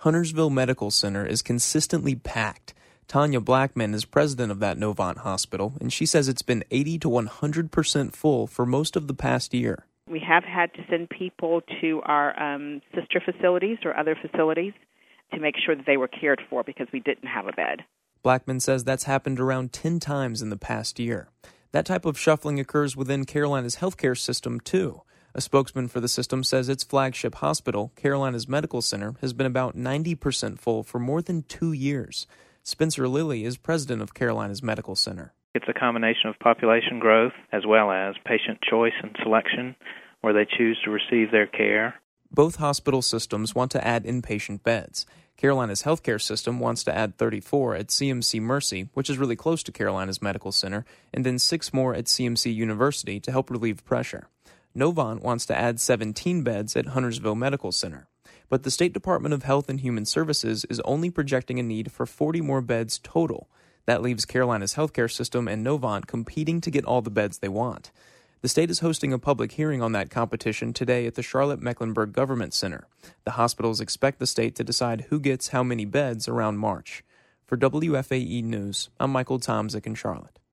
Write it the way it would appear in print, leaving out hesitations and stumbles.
Huntersville Medical Center is consistently packed. Tanya Blackman is president of that Novant hospital, and she says it's been 80 to 100% full for most of the past year. We have had to send people to our sister facilities or other facilities to make sure that they were cared for because we didn't have a bed. Blackman says that's happened around 10 times in the past year. That type of shuffling occurs within Carolina's healthcare system, too. A spokesman for the system says its flagship hospital, Carolina's Medical Center, has been about 90% full for more than 2 years. Spencer Lilly is president of Carolina's Medical Center. It's a combination of population growth as well as patient choice and selection where they choose to receive their care. Both hospital systems want to add inpatient beds. Carolina's healthcare system wants to add 34 at CMC Mercy, which is really close to Carolina's Medical Center, and then 6 more at CMC University to help relieve pressure. Novant wants to add 17 beds at Huntersville Medical Center. But the State Department of Health and Human Services is only projecting a need for 40 more beds total. That leaves Carolina's healthcare system and Novant competing to get all the beds they want. The state is hosting a public hearing on that competition today at the Charlotte-Mecklenburg Government Center. The hospitals expect the state to decide who gets how many beds around March. For WFAE News, I'm Michael Tomzik in Charlotte.